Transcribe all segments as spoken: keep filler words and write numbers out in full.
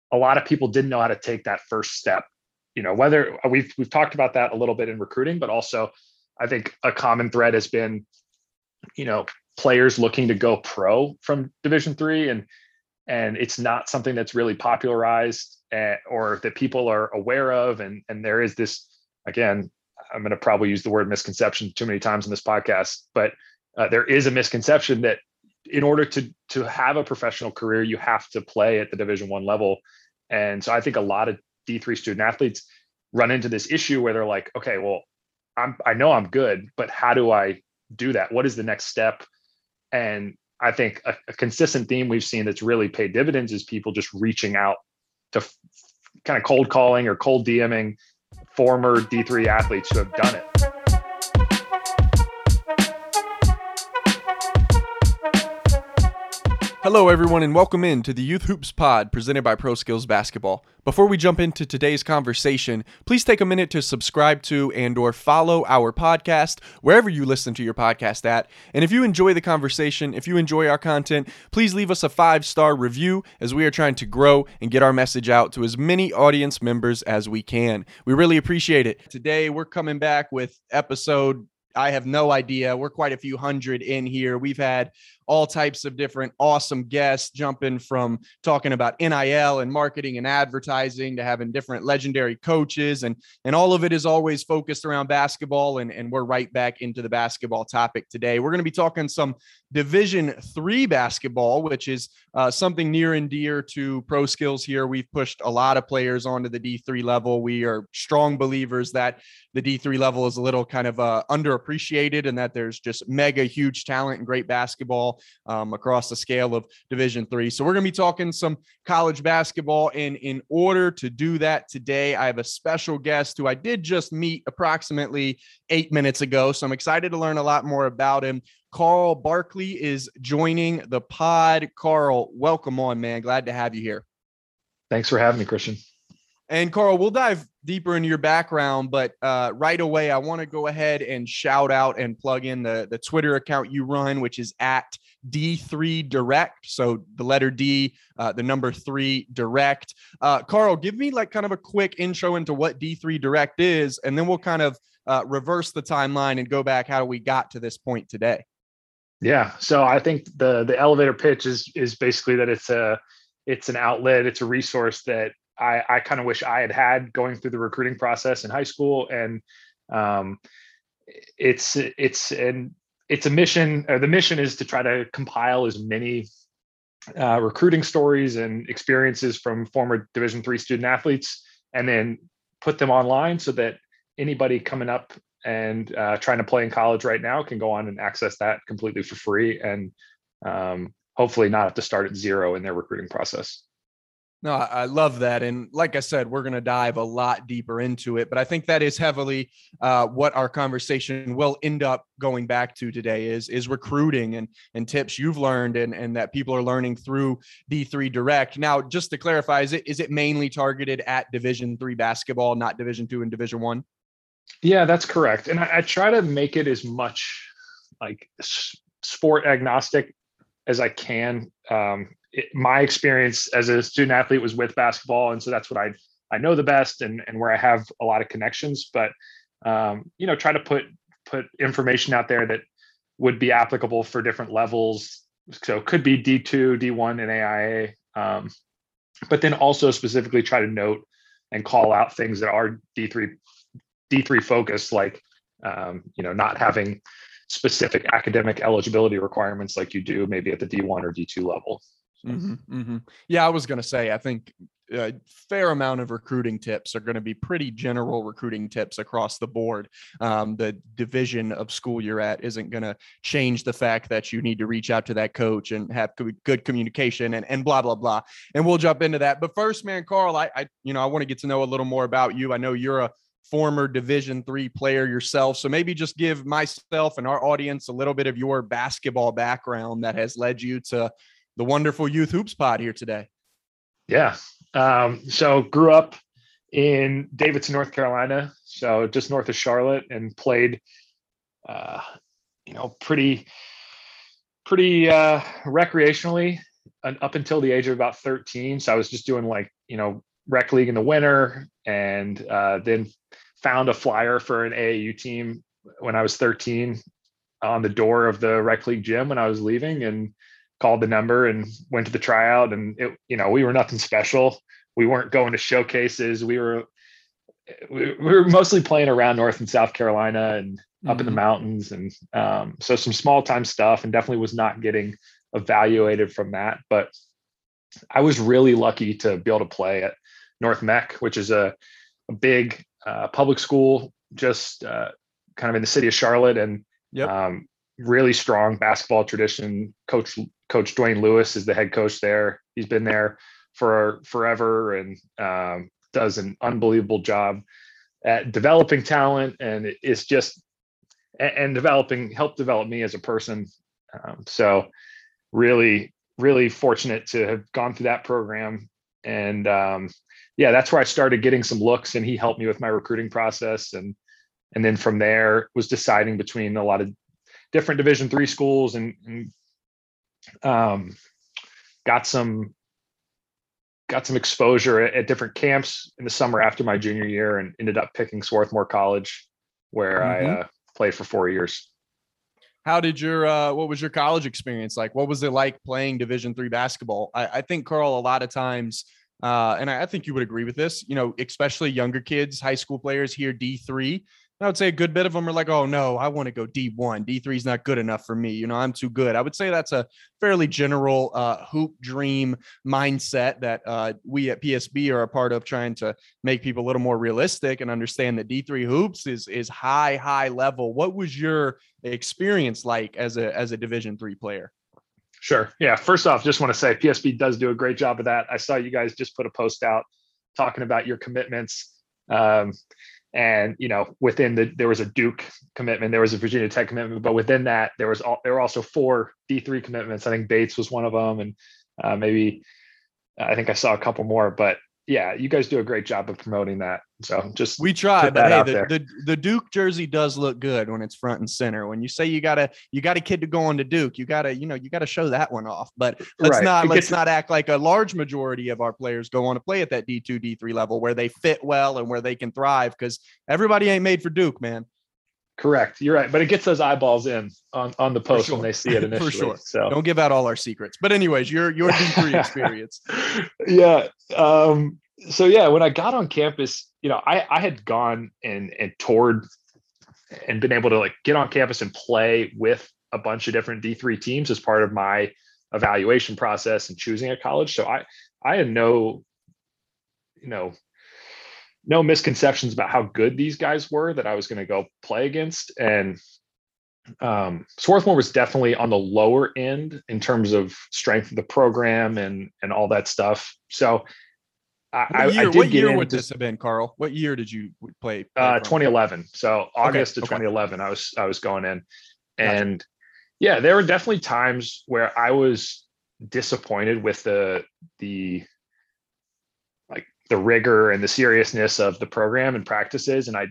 a lot of people didn't know how to take that first step. You know, whether we've we've talked about that a little bit in recruiting, but also I think a common thread has been, you know, players looking to go pro from Division three, and and it's not something that's really popularized uh, or that people are aware of, and and there is this, again, I'm going to probably use the word misconception too many times in this podcast, but uh, there is a misconception that in order to to have a professional career, you have to play at the Division One level. And so I think a lot of D three student athletes run into this issue where they're like, okay, well, I'm I know I'm good, but how do I do that? What is the next step? And I think a, a consistent theme we've seen that's really paid dividends is people just reaching out to f- kind of cold calling or cold DMing former D three athletes who have done it. Hello, everyone, and welcome in to the Youth Hoops Pod presented by Pro Skills Basketball. Before we jump into today's conversation, please take a minute to subscribe to and or follow our podcast wherever you listen to your podcast at. And if you enjoy the conversation, if you enjoy our content, please leave us a five-star review as we are trying to grow and get our message out to as many audience members as we can. We really appreciate it. Today, we're coming back with episode, I have no idea. We're quite a few hundred in here. We've had all types of different awesome guests, jumping from talking about N I L and marketing and advertising to having different legendary coaches. And, and all of it is always focused around basketball. And, and we're right back into the basketball topic today. We're going to be talking some Division three basketball, which is uh, something near and dear to Pro Skills here. We've pushed a lot of players onto the D three level. We are strong believers that the D three level is a little kind of uh, underappreciated and that there's just mega huge talent and great basketball um, across the scale of Division three. So we're going to be talking some college basketball. And in order to do that today, I have a special guest who I did just meet approximately eight minutes ago. So I'm excited to learn a lot more about him. Carl Barkley is joining the pod. Carl, welcome on, man. Glad to have you here. Thanks for having me, Christian. And Carl, we'll dive deeper into your background, but uh, right away, I want to go ahead and shout out and plug in the, the Twitter account you run, which is at D three Direct. So the letter D, uh, the number three Direct. Uh, Carl, give me like kind of a quick intro into what D three Direct is, and then we'll kind of uh, reverse the timeline and go back how we got to this point today. Yeah. So I think the the elevator pitch is is basically that it's a it's an outlet, it's a resource that I, I kind of wish I had had going through the recruiting process in high school. And um, it's it's an it's a mission, or the mission is to try to compile as many uh, recruiting stories and experiences from former Division three student athletes, and then put them online so that anybody coming up and uh, trying to play in college right now can go on and access that completely for free, and um, hopefully not have to start at zero in their recruiting process. No, I love that. And like I said, we're going to dive a lot deeper into it, but I think that is heavily uh, what our conversation will end up going back to today is, is recruiting and, and tips you've learned and, and that people are learning through D three Direct. Now, just to clarify, is it, is it mainly targeted at Division three basketball, not Division two and Division one? Yeah, that's correct. And I, I try to make it as much like sport agnostic as I can. Um, it, my experience as a student athlete was with basketball. And so that's what I, I know the best and, and where I have a lot of connections, but um, you know, try to put, put information out there that would be applicable for different levels. So it could be D two, D one, and A I A, um, but then also specifically try to note and call out things that are D three D three focused, like, um, you know, not having specific academic eligibility requirements like you do maybe at the D one or D two level. Mm-hmm, mm-hmm. Yeah, I was going to say, I think a fair amount of recruiting tips are going to be pretty general recruiting tips across the board. Um, the division of school you're at isn't going to change the fact that you need to reach out to that coach and have good communication and, and blah, blah, blah. And we'll jump into that. But first, man, Carl, I, I you know, I want to get to know a little more about you. I know you're a former Division three player yourself. So maybe just give myself and our audience a little bit of your basketball background that has led you to the wonderful Youth Hoops Pod here today. Yeah. Um, so grew up in Davidson, North Carolina. So just north of Charlotte, and played, uh, you know, pretty, pretty uh, recreationally an, up until the age of about thirteen. So I was just doing like, you know, rec league in the winter, and uh, then found a flyer for an A A U team when I was thirteen on the door of the rec league gym when I was leaving, and called the number and went to the tryout. And it, you know, we were nothing special. We weren't going to showcases. We were, we were mostly playing around North and South Carolina and up mm-hmm. in the mountains. And um, so some small time stuff, and definitely was not getting evaluated from that. But I was really lucky to be able to play at North Mech, which is a, a big uh, public school, just uh, kind of in the city of Charlotte. And Yep. Um, really strong basketball tradition. Coach Coach Dwayne Lewis is the head coach there. He's been there for forever, and um, does an unbelievable job at developing talent. And it's just and, and developing helped develop me as a person. Um, so really, really fortunate to have gone through that program. And um, yeah, that's where I started getting some looks, and he helped me with my recruiting process. And And then from there was deciding between a lot of different Division three schools, and, and um, got some got some exposure at, at different camps in the summer after my junior year, and ended up picking Swarthmore College, where mm-hmm. I uh, played for four years. How did your uh, what was your college experience like? What was it like playing Division three basketball? I, I think, Carl, a lot of times, uh, and I, I think you would agree with this, you know, especially younger kids, high school players hear D three. I would say a good bit of them are like, oh, no, I want to go D one. D three is not good enough for me. You know, I'm too good. I would say that's a fairly general uh, hoop dream mindset that uh, we at P S B are a part of, trying to make people a little more realistic and understand that D three hoops is is high, high level. What was your experience like as a as a Division three player? Sure. Yeah. First off, just want to say P S B does do a great job of that. I saw you guys just put a post out talking about your commitments. Um, And, you know, within the, there was a Duke commitment, there was a Virginia Tech commitment, but within that, there was, all, there were also four D three commitments. I think Bates was one of them. And uh, maybe, I think I saw a couple more, but yeah, you guys do a great job of promoting that. So just we try, but hey, the, the the Duke jersey does look good when it's front and center. When you say you got a you got a kid to go on to Duke, you gotta you know you gotta show that one off. But let's right. not it let's not act like a large majority of our players go on to play at that D two, D three level where they fit well and where they can thrive, because everybody ain't made for Duke, man. Correct. You're right. But it gets those eyeballs in on, on the post sure. when they see it initially. For sure. So don't give out all our secrets. But anyways, your your D three experience. Yeah. Um, so yeah, when I got on campus, you know, I, I had gone and, and toured and been able to like get on campus and play with a bunch of different D three teams as part of my evaluation process and choosing a college. So I, I had no, you know, no misconceptions about how good these guys were that I was going to go play against. And um, Swarthmore was definitely on the lower end in terms of strength of the program and, and all that stuff. So I, what year, I did what get year in would to, this have been, Carl? What year did you play? play uh, twenty eleven. So August okay, of okay. twenty eleven, I was, I was going in, Gotcha. and yeah, there were definitely times where I was disappointed with the, the, like the rigor and the seriousness of the program and practices. And I,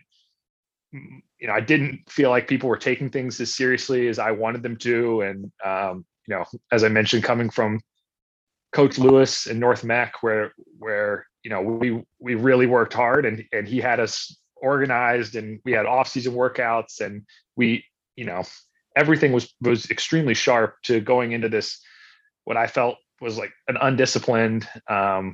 you know, I didn't feel like people were taking things as seriously as I wanted them to. And, um, you know, as I mentioned, coming from Coach Lewis in North Mech, where, where, you know, we, we really worked hard, and, and he had us organized, and we had off-season workouts, and we, you know, everything was, was extremely sharp to going into this, what I felt was like an undisciplined, um,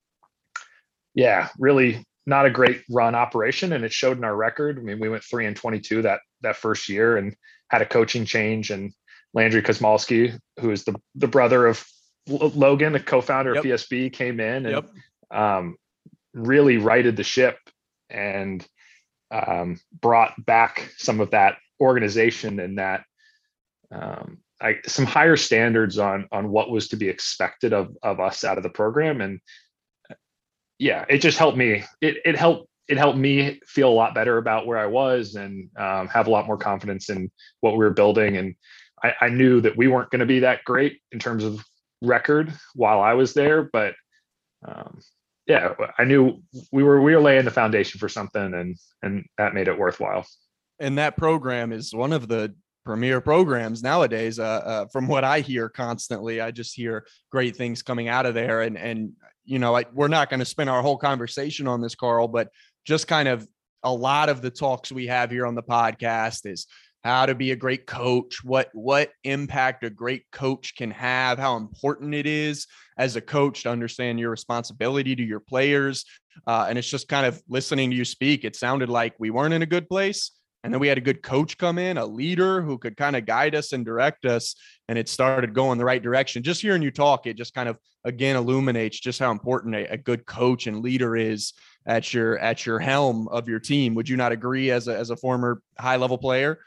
yeah, really not a great run operation. And it showed in our record. I mean, we went three and twenty-two that, that first year, and had a coaching change, and Landry Kosmalski, who is the, the brother of Logan, the co-founder yep. of P S B, came in and yep. um, really righted the ship, and um, brought back some of that organization and that um, I, some higher standards on on what was to be expected of of us out of the program. And yeah, it just helped me. It it helped it helped me feel a lot better about where I was, and um, have a lot more confidence in what we were building. And I, I knew that we weren't going to be that great in terms of record while I was there, but um, yeah, I knew we were we were laying the foundation for something, and and that made it worthwhile. And that program is one of the premier programs nowadays. Uh, uh, from what I hear constantly, I just hear great things coming out of there. And, and, you know, I, we're not going to spend our whole conversation on this, Carl, but just kind of a lot of the talks we have here on the podcast is how to be a great coach, what, what impact a great coach can have, how important it is as a coach to understand your responsibility to your players. Uh, and it's just kind of listening to you speak. It sounded like we weren't in a good place. And then we had a good coach come in, a leader who could kind of guide us and direct us. And it started going the right direction. Just hearing you talk, it just kind of, again, illuminates just how important a, a good coach and leader is at your, at your helm of your team. Would you not agree as a, as a former high level player?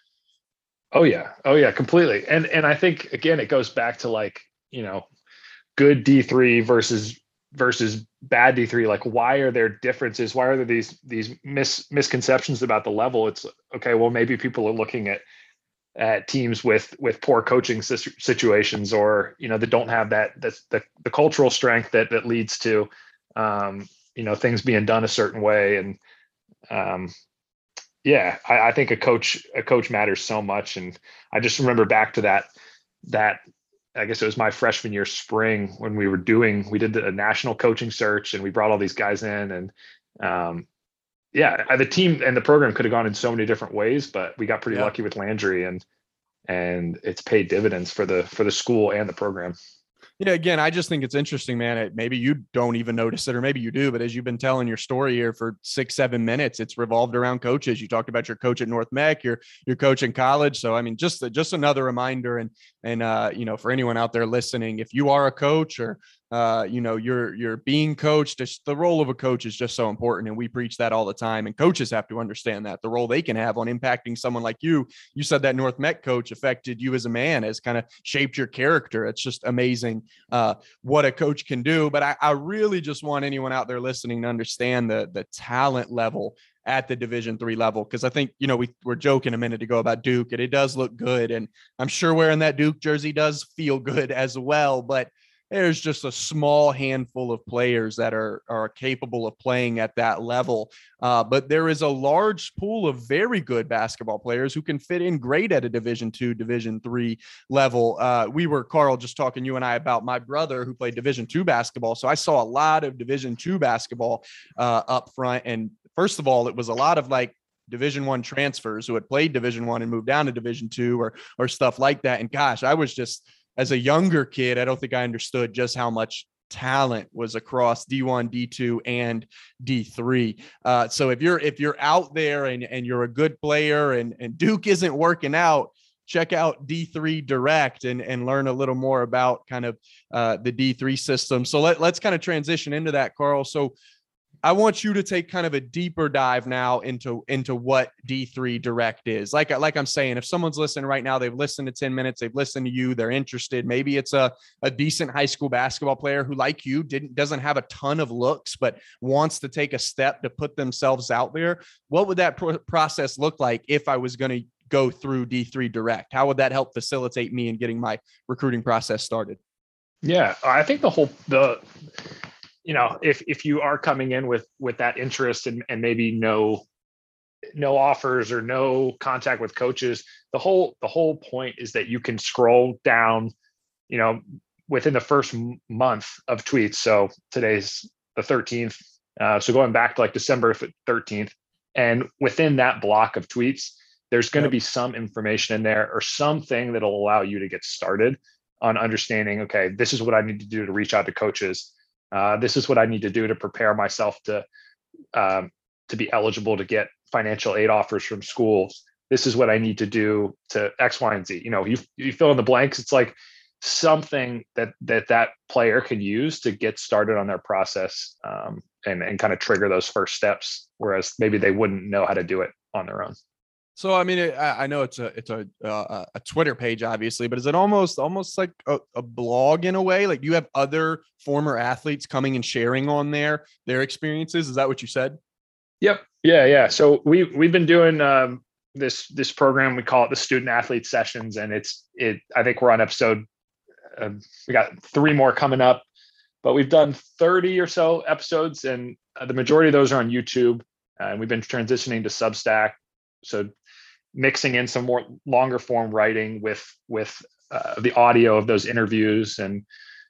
Oh yeah. Oh yeah, completely. And, and I think, again, it goes back to like, you know, good D three versus versus bad D three. Like, why are there differences? Why are there these these mis, misconceptions about the level? It's okay. Well, maybe people are looking at at teams with with poor coaching situations, or you know, that don't have that that's the the cultural strength that that leads to um, you know, things being done a certain way. And um, yeah, I, I think a coach a coach matters so much. And I just remember back to that that. I guess it was my freshman year spring when we were doing, we did a national coaching search and we brought all these guys in, and um, yeah, the team and the program could have gone in so many different ways, but we got pretty Yeah. lucky with Landry, and, and it's paid dividends for the, for the school and the program. Yeah, again, I just think it's interesting, man. It, maybe you don't even notice it, or maybe you do, but as you've been telling your story here for six, seven minutes, it's revolved around coaches. You talked about your coach at North Mech, your your coach in college. So, I mean, just just another reminder, and and uh, you know, for anyone out there listening, if you are a coach or uh, you know, you're you're being coached, just the role of a coach is just so important, and we preach that all the time. And coaches have to understand that the role they can have on impacting someone like you. You said that North Mech coach affected you as a man, has kind of shaped your character. It's just amazing uh, what a coach can do. But I, I really just want anyone out there listening to understand the the talent level at the Division three level. Cause I think, you know, we were joking a minute ago about Duke, and it does look good. And I'm sure wearing that Duke jersey does feel good as well, but there's just a small handful of players that are, are capable of playing at that level. Uh, but there is a large pool of very good basketball players who can fit in great at a Division two, Division three level. Uh, we were, Carl, just talking, you and I, about my brother who played Division two basketball. So I saw a lot of Division two basketball uh, up front. And first of all, it was a lot of like Division one transfers who had played Division one and moved down to Division two or, or stuff like that. And gosh, I was just, as a younger kid, I don't think I understood just how much talent was across D one, D two, and D three. Uh, so if you're if you're out there and, and you're a good player and, and Duke isn't working out, check out D three Direct and, and learn a little more about kind of uh, the D three system. So let, let's kind of transition into that, Carl. So I want you to take kind of a deeper dive now into, into what D three Direct is. Like, like I'm saying, if someone's listening right now, they've listened to ten minutes, they've listened to you, they're interested. Maybe it's a, a decent high school basketball player who, like you, didn't, doesn't have a ton of looks, but wants to take a step to put themselves out there. What would that pro- process look like if I was going to go through D three Direct? How would that help facilitate me in getting my recruiting process started? Yeah, I think the whole, the, you know, if if you are coming in with with that interest and and maybe no no offers or no contact with coaches, the whole the whole point is that you can scroll down, you know, within the first month of tweets. So today's the thirteenth, uh, so going back to like December thirteenth, and within that block of tweets, there's going to Yep. be some information in there or something that'll allow you to get started on understanding, okay, this is what I need to do to reach out to coaches. Uh, this is what I need to do to prepare myself to um, to be eligible to get financial aid offers from schools. This is what I need to do to X, Y, and Z. You know, you you fill in the blanks. It's like something that that that player can use to get started on their process um, and and kind of trigger those first steps. Whereas maybe they wouldn't know how to do it on their own. So, I mean, it, I I know it's a it's a uh, a Twitter page, obviously, but is it almost almost like a, a blog in a way? Like, you have other former athletes coming and sharing on there their experiences? Is that what you said? Yep. Yeah. Yeah. So we we've been doing um, this this program. We call it the Student Athlete Sessions, and it's it. I think we're on episode. Uh, we got three more coming up, but we've done thirty or so episodes, and uh, the majority of those are on YouTube. Uh, and we've been transitioning to Substack. So mixing in some more longer form writing with with uh, the audio of those interviews. And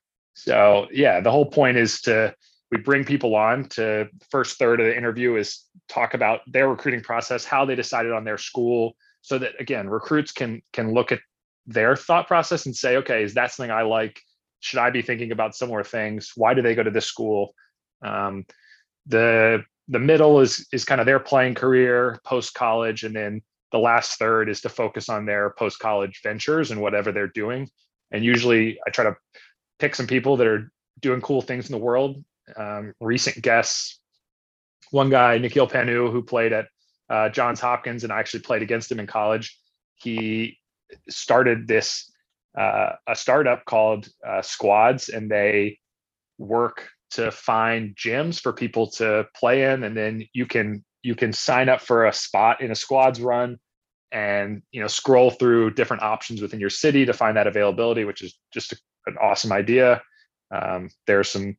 so, yeah, the whole point is to we bring people on to the first third of the interview is talk about their recruiting process, how they decided on their school, so that again, recruits can can look at their thought process and say, okay, is that something I like? Should I be thinking about similar things? Why do they go to this school? Um, the the middle is is kind of their playing career post college, and then the last third is to focus on their post college ventures and whatever they're doing. And usually, I try to pick some people that are doing cool things in the world. Um, recent guests, one guy, Nikhil Panu, who played at uh, Johns Hopkins, and I actually played against him in college. He started this uh, a startup called uh, Squads, and they work to find gyms for people to play in, and then you can you can sign up for a spot in a Squads run, and you know scroll through different options within your city to find that availability, which is just a, an awesome idea. Um, there's some,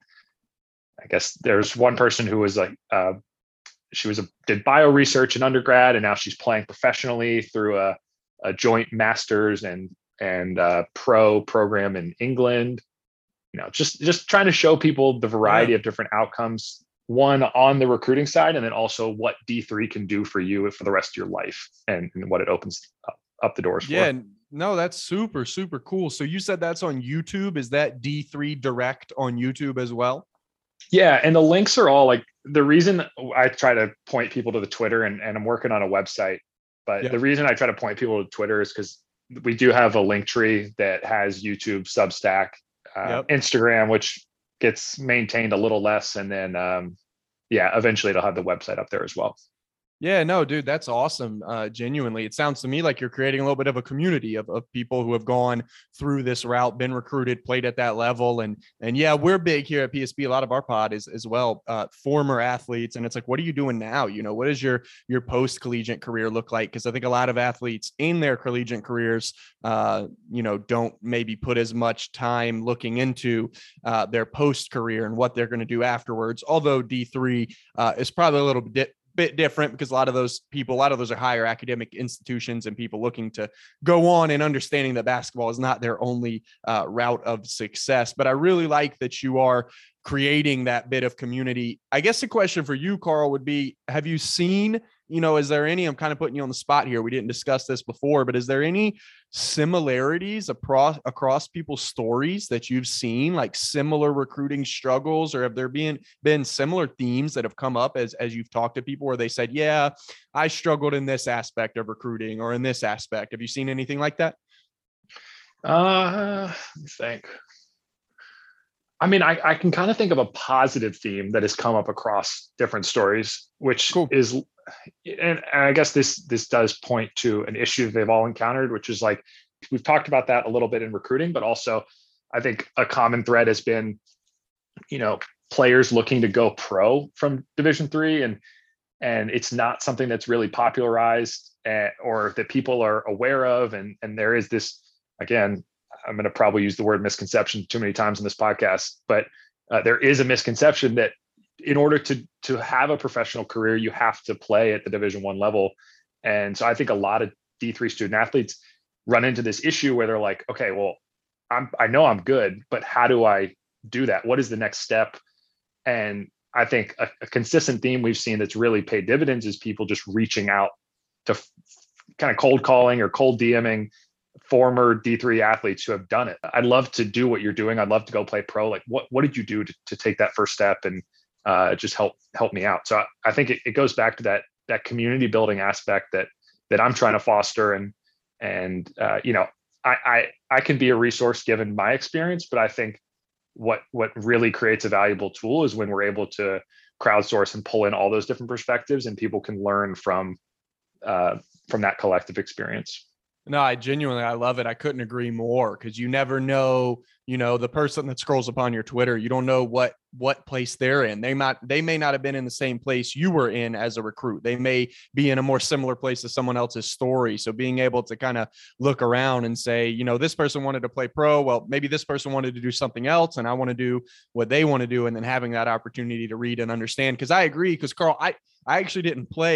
I guess there's one person who was like uh, she was a did bio research in undergrad, and now she's playing professionally through a, a joint master's and and uh, pro program in England. You know, just just trying to show people the variety Yeah. of different outcomes, one on the recruiting side, and then also what D three can do for you for the rest of your life, and, and what it opens up, up the doors Yeah. for. No, that's super, super cool. So you said that's on YouTube. Is that D three Direct on YouTube as well? Yeah, and the links are all like the reason I try to point people to the Twitter, and, and I'm working on a website, but Yep. the reason I try to point people to Twitter is because we do have a link tree that has YouTube, Substack, uh, Yep. Instagram, which gets maintained a little less, and then um, yeah, eventually it'll have the website up there as well. Yeah, no, dude, that's awesome. Uh, genuinely, it sounds to me like you're creating a little bit of a community of, of people who have gone through this route, been recruited, played at that level. And, and yeah, we're big here at P S B. A lot of our pod is as well, uh, former athletes. And it's like, what are you doing now? You know, what does your, your post collegiate career look like? Cause I think a lot of athletes in their collegiate careers, uh, you know, don't maybe put as much time looking into, uh, their post career and what they're going to do afterwards. Although D three, uh, is probably a little bit bit different because a lot of those people, a lot of those are higher academic institutions and people looking to go on and understanding that basketball is not their only uh, route of success. But I really like that you are creating that bit of community. I guess the question for you, Carl, would be, have you seen, you know, is there any, I'm kind of putting you on the spot here. We didn't discuss this before, but is there any similarities across, across people's stories that you've seen, like similar recruiting struggles, or have there been, been similar themes that have come up as, as you've talked to people where they said, yeah, I struggled in this aspect of recruiting or in this aspect? Have you seen anything like that? Uh, let me think. I mean, I, I can kind of think of a positive theme that has come up across different stories, which Cool. is, and, and I guess this this does point to an issue they've all encountered, which is like we've talked about that a little bit in recruiting, but also I think a common thread has been, you know, players looking to go pro from Division three, and and it's not something that's really popularized uh, or that people are aware of, and and there is this, again, I'm going to probably use the word misconception too many times in this podcast, but uh, there is a misconception that in order to to have a professional career, you have to play at the Division One level. And so I think a lot of D three student athletes run into this issue where they're like, okay, well, I'm I know I'm good, but how do I do that? What is the next step? And I think a, a consistent theme we've seen that's really paid dividends is people just reaching out to f- kind of cold calling or cold DMing former D three athletes who have done it. I'd love to do what you're doing. I'd love to go play pro. Like, what what did you do to, to take that first step and uh, just help help me out? So I, I think it, it goes back to that that community building aspect that that I'm trying to foster. And and uh, you know, I, I I can be a resource given my experience, but I think what what really creates a valuable tool is when we're able to crowdsource and pull in all those different perspectives, and people can learn from uh, from that collective experience. No, I genuinely, I love it. I couldn't agree more, because you never know, you know, the person that scrolls upon your Twitter, you don't know what, what place they're in. They might, they may not have been in the same place you were in as a recruit. They may be in a more similar place to someone else's story. So being able to kind of look around and say, you know, this person wanted to play pro. Well, maybe this person wanted to do something else, and I want to do what they want to do. And then having that opportunity to read and understand. Cause I agree. Cause Carl, I, I actually didn't play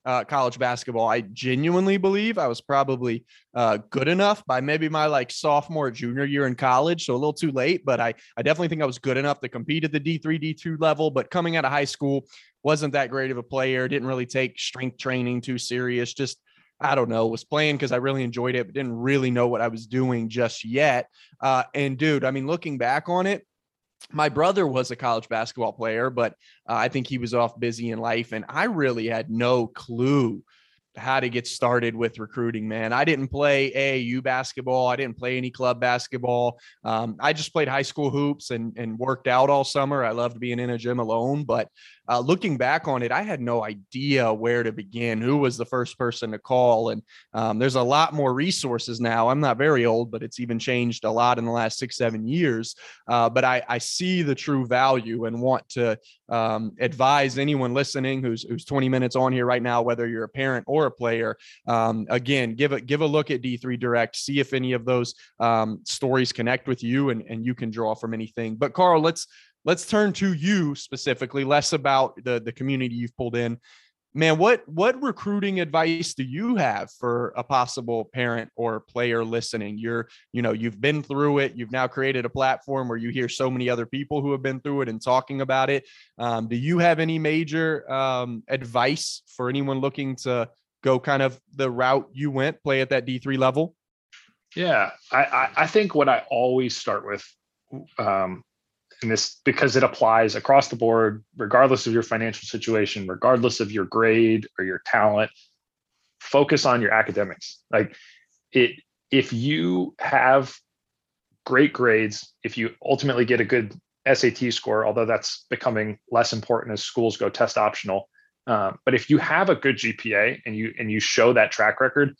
uh, college basketball. I genuinely believe I was probably uh, good enough by maybe my like sophomore, junior year in college. So a little too late, but I, I definitely think I was good enough to compete at the D three, D two level. But coming out of high school, wasn't that great of a player. Didn't really take strength training too serious. Just, I don't know, was playing because I really enjoyed it, but didn't really know what I was doing just yet. Uh, and dude, I mean, looking back on it, my brother was a college basketball player, but uh, I think he was off busy in life. And I really had no clue how to get started with recruiting, man. I didn't play A A U basketball. I didn't play any club basketball. Um, I just played high school hoops and, and worked out all summer. I loved being in a gym alone, but uh, looking back on it, I had no idea where to begin, who was the first person to call. And um, there's a lot more resources now. I'm not very old, but it's even changed a lot in the last six, seven years. Uh, but I, I see the true value and want to um, advise anyone listening who's, who's twenty minutes on here right now, whether you're a parent or a player. Um, again, give a, give a look at D three Direct, see if any of those um, stories connect with you and, and you can draw from anything. But Carl, let's, let's turn to you specifically, less about the, the community you've pulled in. Man, what, what recruiting advice do you have for a possible parent or player listening? You're, you know, you've been through it. You've now created a platform where you hear so many other people who have been through it and talking about it. Um, do you have any major um, advice for anyone looking to go kind of the route you went, play at that D three level? Yeah, I, I, I think what I always start with, um, and this because it applies across the board, regardless of your financial situation, regardless of your grade or your talent, focus on your academics. Like it, if you have great grades, if you ultimately get a good S A T score, although that's becoming less important as schools go test optional. Um, but if you have a good G P A and you and you show that track record,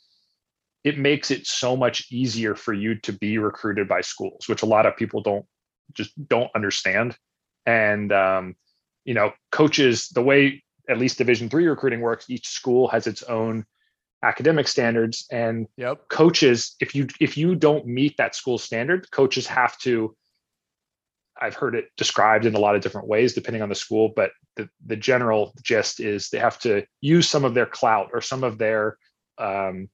it makes it so much easier for you to be recruited by schools, which a lot of people don't just don't understand. And um, you know, coaches, the way at least Division three recruiting works, each school has its own academic standards, and yep. coaches, if you if you don't meet that school standard, coaches have to. I've heard it described in a lot of different ways depending on the school, but the, the general gist is they have to use some of their clout or some of their, um,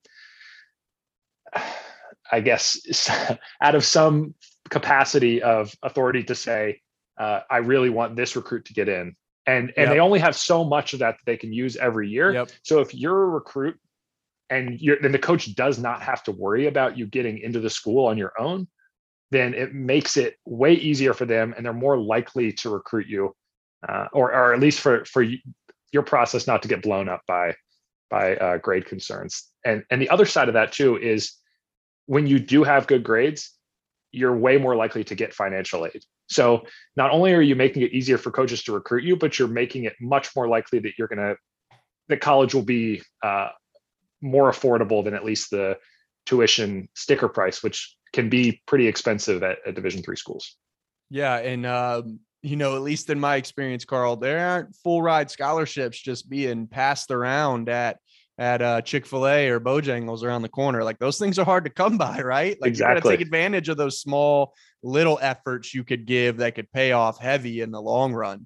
I guess, out of some capacity of authority to say, uh, I really want this recruit to get in. And, and yep. they only have so much of that that they can use every year. Yep. So if you're a recruit and you're, then the coach does not have to worry about you getting into the school on your own, then it makes it way easier for them, and they're more likely to recruit you, uh, or or at least for for your process not to get blown up by by uh, grade concerns. And and the other side of that too is when you do have good grades, you're way more likely to get financial aid. So not only are you making it easier for coaches to recruit you, but you're making it much more likely that you're gonna that college will be uh, more affordable than at least the tuition sticker price, which can be pretty expensive at, at Division three schools. Yeah. And, um, you know, at least in my experience, Carl, there aren't full ride scholarships just being passed around at, at uh, Chick-fil-A or Bojangles around the corner. Like those things are hard to come by, right? Like exactly. You got to take advantage of those small little efforts you could give that could pay off heavy in the long run.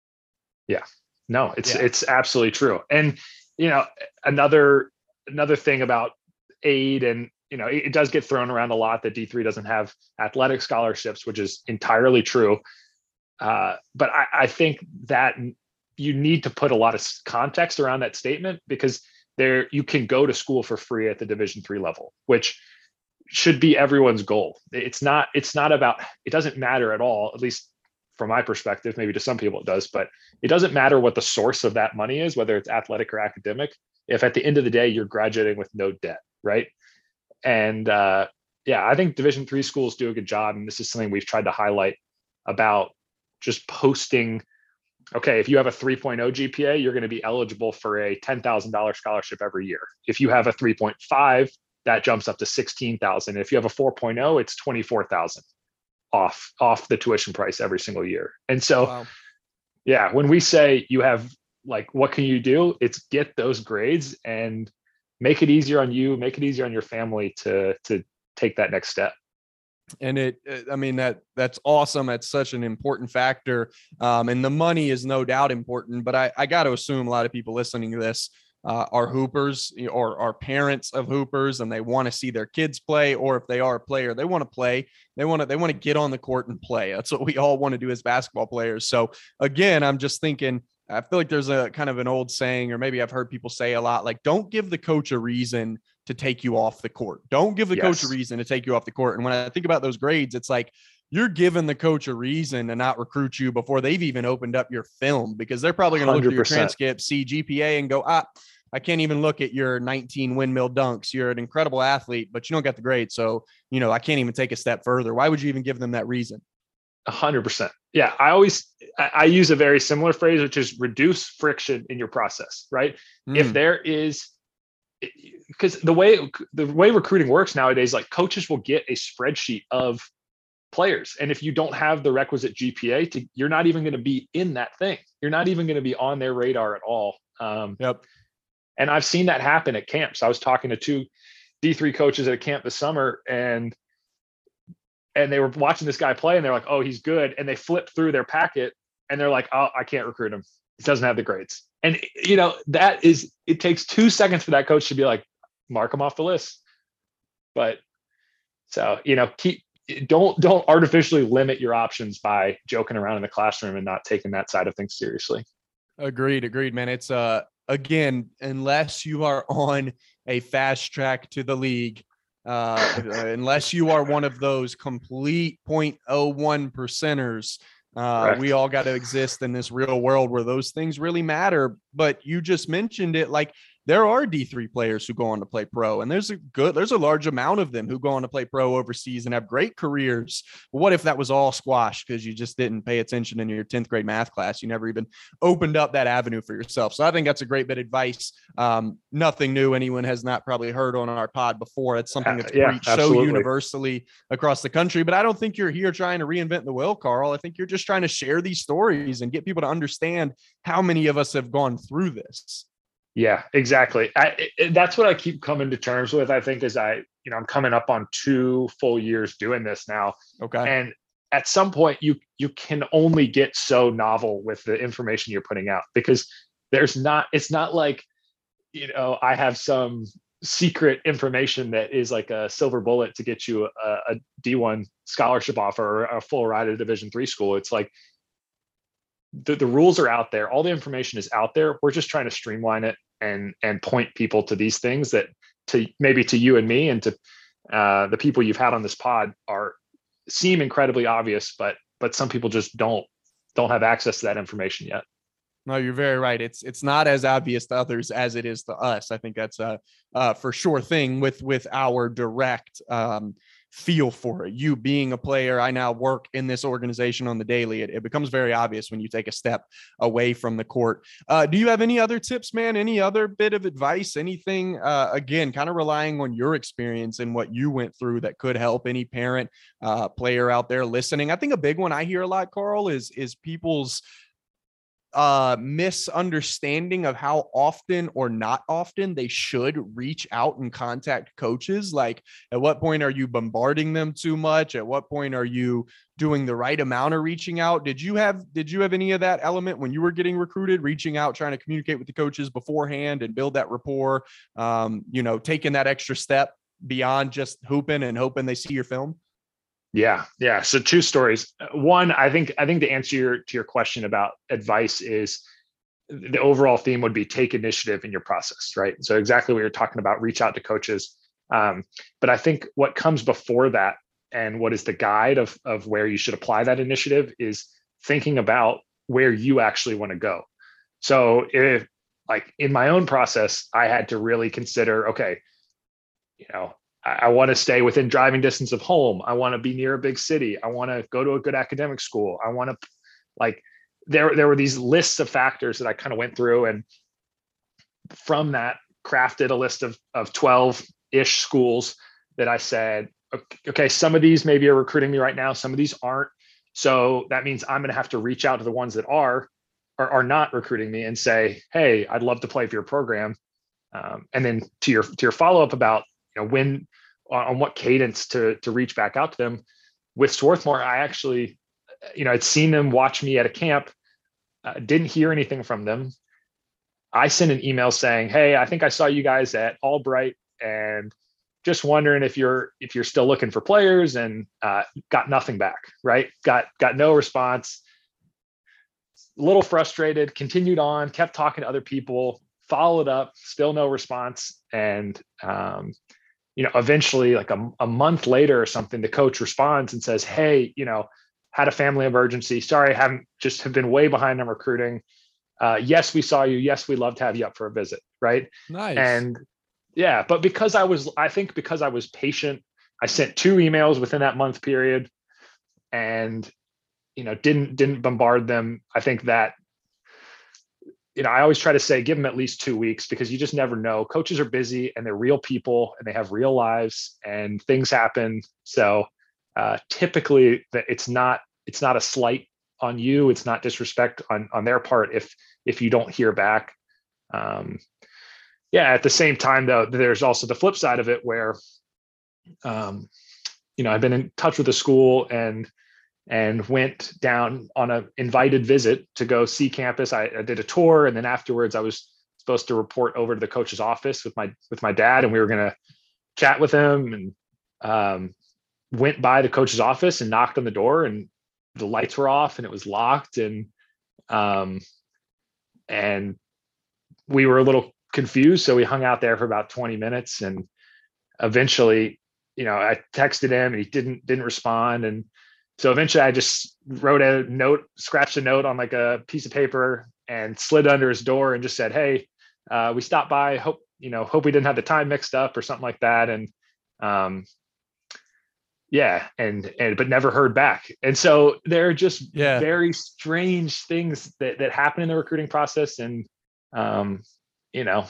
Yeah, no, it's, yeah. it's absolutely true. And, you know, another, another thing about aid, and you know, it, it does get thrown around a lot that D three doesn't have athletic scholarships, which is entirely true. Uh, but I, I think that you need to put a lot of context around that statement, because there you can go to school for free at the Division three level, which should be everyone's goal. It's not. It's not about. It doesn't matter at all, at least from my perspective. Maybe to some people it does, but it doesn't matter what the source of that money is, whether it's athletic or academic. If at the end of the day you're graduating with no debt, right? And uh, yeah, I think Division three schools do a good job. And this is something we've tried to highlight about just posting. Okay, if you have a three point oh G P A, you're going to be eligible for a ten thousand dollars scholarship every year. If you have a three point five, that jumps up to sixteen thousand. If you have a four point oh, it's twenty-four thousand off, off the tuition price every single year. And so, wow. yeah, when we say you have like, what can you do? It's get those grades and make it easier on you, make it easier on your family to, to take that next step. And it, I mean, that that's awesome. That's such an important factor. Um, and the money is no doubt important, but I, I got to assume a lot of people listening to this uh, are hoopers or are parents of hoopers and they want to see their kids play, or if they are a player, they want to play. They want to they want to get on the court and play. That's what we all want to do as basketball players. So again, I'm just thinking, I feel like there's a kind of an old saying, or maybe I've heard people say a lot, like, don't give the coach a reason to take you off the court. Don't give the yes. coach a reason to take you off the court. And when I think about those grades, it's like, you're giving the coach a reason to not recruit you before they've even opened up your film, because they're probably going to look at your transcript, see G P A and go, ah, I can't even look at your nineteen windmill dunks. You're an incredible athlete, but you don't got the grade. So, you know, I can't even take a step further. Why would you even give them that reason? A hundred percent. Yeah. I always, I, I use a very similar phrase, which is reduce friction in your process, right? Mm. If there is, because the way, the way recruiting works nowadays, like coaches will get a spreadsheet of players. And if you don't have the requisite G P A to, you're not even going to be in that thing. You're not even going to be on their radar at all. Um, yep. And I've seen that happen at camps. I was talking to two D three coaches at a camp this summer, and and they were watching this guy play, and they're like, oh, he's good. And they flip through their packet and they're like, oh, I can't recruit him. He doesn't have the grades. And, you know, that is, it takes two seconds for that coach to be like, mark him off the list. But so, you know, keep, don't, don't artificially limit your options by joking around in the classroom and not taking that side of things seriously. Agreed. Agreed, man. It's uh, again, unless you are on a fast track to the league, uh, unless you are one of those complete zero point zero one percenters, uh, we all got to exist in this real world where those things really matter. But you just mentioned it, like, there are D three players who go on to play pro, and there's a good, there's a large amount of them who go on to play pro overseas and have great careers. But what if that was all squashed because you just didn't pay attention in your tenth grade math class? You never even opened up that avenue for yourself. So I think that's a great bit of advice. Um, nothing new. Anyone has not probably heard on our pod before. It's something that's yeah, preached absolutely. so universally across the country. But I don't think you're here trying to reinvent the wheel, Carl. I think you're just trying to share these stories and get people to understand how many of us have gone through this. Yeah, exactly. I, it, that's what I keep coming to terms with. I think as I, you know, I'm coming up on two full years doing this now. Okay. And at some point you, you can only get so novel with the information you're putting out, because there's not, it's not like, you know, I have some secret information that is like a silver bullet to get you a, a D one scholarship offer or a full ride at a Division three school. It's like, The, the rules are out there. All the information is out there. We're just trying to streamline it and and point people to these things that, to maybe to you and me and to uh, the people you've had on this pod, are seem incredibly obvious, but but some people just don't don't have access to that information yet. No, you're very right. It's it's not as obvious to others as it is to us. I think that's a uh, for sure thing with with our direct um, feel for it. You being a player, I now work in this organization on the daily. It, it becomes very obvious when you take a step away from the court. Uh, do you have any other tips, man? Any other bit of advice? Anything, uh, again, kind of relying on your experience and what you went through that could help any parent, uh, player out there listening? I think a big one I hear a lot, Carl, is, is people's uh misunderstanding of how often or not often they should reach out and contact coaches. Like, at what point are you bombarding them too much? At what point are you doing the right amount of reaching out? Did you have did you have any of that element when you were getting recruited, reaching out, trying to communicate with the coaches beforehand and build that rapport, um you know, taking that extra step beyond just hooping and hoping they see your film? Yeah. Yeah. So two stories. One, I think, I think the answer to your, to your question about advice is the overall theme would be take initiative in your process, right? So exactly what you're talking about, reach out to coaches. Um, but I think what comes before that and what is the guide of, of where you should apply that initiative is thinking about where you actually want to go. So if, like, in my own process, I had to really consider, okay, you know, I want to stay within driving distance of home. I want to be near a big city. I want to go to a good academic school. I want to, like, there, there were these lists of factors that I kind of went through, and from that crafted a list of, of twelve ish schools that I said, okay, some of these maybe are recruiting me right now. Some of these aren't. So that means I'm going to have to reach out to the ones that are, are, are not recruiting me and say, hey, I'd love to play for your program. Um, and then to your, to your follow-up about, you know, when, on what cadence to to reach back out to them. With Swarthmore, I actually, you know, I'd seen them watch me at a camp, uh, didn't hear anything from them. I sent an email saying, hey, I think I saw you guys at Albright and just wondering if you're if you're still looking for players, and uh, got nothing back, right? Got got no response. A little frustrated, continued on, kept talking to other people, followed up, still no response. And, um, you know, eventually like a, a month later or something, the coach responds and says, hey, you know, had a family emergency. Sorry, I haven't just have been way behind on recruiting. Uh, yes, we saw you. Yes, we'd love to have you up for a visit. Right. Nice. And yeah, but because I was, I think because I was patient, I sent two emails within that month period and, you know, didn't, didn't bombard them. I think that, you know, I always try to say, give them at least two weeks because you just never know. Coaches are busy and they're real people and they have real lives and things happen. So uh, typically that it's not, it's not a slight on you. It's not disrespect on, on their part if, if you don't hear back. Um, yeah. At the same time though, there's also the flip side of it where, um, you know, I've been in touch with the school and, and went down on an invited visit to go see campus. I, I did a tour. And then afterwards I was supposed to report over to the coach's office with my, with my dad. And we were going to chat with him, and um, went by the coach's office and knocked on the door, and the lights were off and it was locked. And, um, and we were a little confused. So we hung out there for about twenty minutes, and eventually, you know, I texted him and he didn't, didn't respond. And so eventually I just wrote a note, scratched a note on like a piece of paper and slid under his door and just said, hey, uh, we stopped by, hope, you know, hope we didn't have the time mixed up or something like that. And, um, yeah. And, and, but never heard back. And so there are just yeah. very strange things that, that happen in the recruiting process. And, um, you know,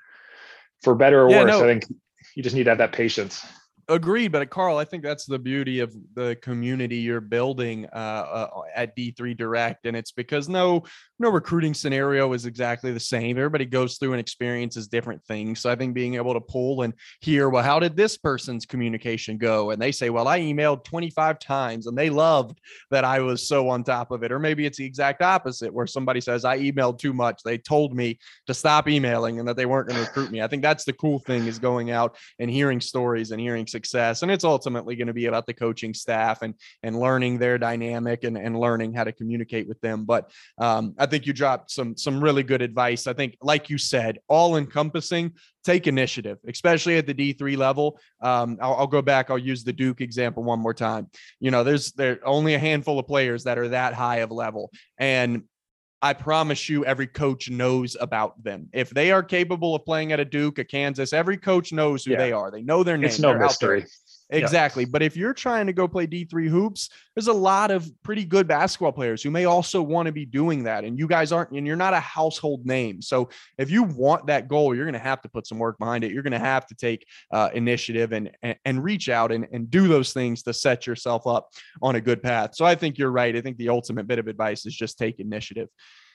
for better or yeah, worse, no. I think you just need to have that patience. Agreed. But Carl, I think that's the beauty of the community you're building uh, uh, at D three Direct. And it's because no, no recruiting scenario is exactly the same. Everybody goes through and experiences different things. So I think being able to pull and hear, well, how did this person's communication go? And they say, well, I emailed twenty-five times and they loved that I was so on top of it. Or maybe it's the exact opposite where somebody says I emailed too much. They told me to stop emailing and that they weren't going to recruit me. I think that's the cool thing, is going out and hearing stories and hearing success. And it's ultimately going to be about the coaching staff and, and learning their dynamic and, and learning how to communicate with them. But um, I think you dropped some, some really good advice. I think, like you said, all encompassing, take initiative, especially at the D three level. Um, I'll, I'll go back. I'll use the Duke example one more time. You know, there's, there only a handful of players that are that high of level. And I promise you, every coach knows about them. If they are capable of playing at a Duke, a Kansas, every coach knows who yeah. they are. They know their name. It's no They're mystery. Exactly. Yep. But if you're trying to go play D three hoops, there's a lot of pretty good basketball players who may also want to be doing that. And you guys aren't, and you're not a household name. So if you want that goal, you're going to have to put some work behind it. You're going to have to take uh, initiative and, and, and reach out and, and do those things to set yourself up on a good path. So I think you're right. I think the ultimate bit of advice is just take initiative.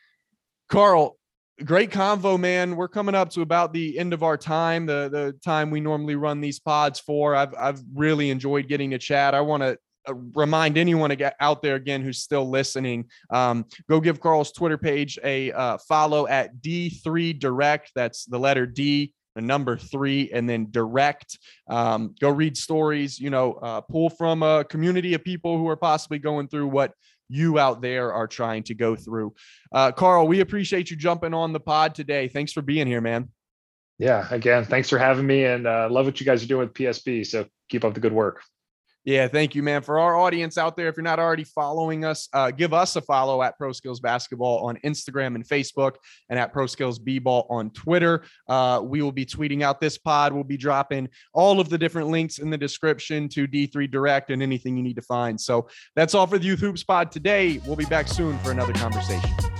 Carl, great convo, man. We're coming up to about the end of our time, the the time we normally run these pods for. I've I've really enjoyed getting to chat. I want to remind anyone to get out there again who's still listening. Um, go give Carl's Twitter page a uh, follow at D three Direct. That's the letter D, the number three, and then Direct. Um, go read stories. You know, uh, pull from a community of people who are possibly going through what you out there are trying to go through. Uh, Carl, we appreciate you jumping on the pod today. Thanks for being here, man. Yeah. Again, thanks for having me, and uh, love what you guys are doing with P S B. So keep up the good work. Yeah, thank you, man. For our audience out there, if you're not already following us, uh, give us a follow at Pro Skills Basketball on Instagram and Facebook, and at Pro Skills B-Ball on Twitter. Uh, we will be tweeting out this pod. We'll be dropping all of the different links in the description to D three Direct and anything you need to find. So that's all for the Youth Hoops Pod today. We'll be back soon for another conversation.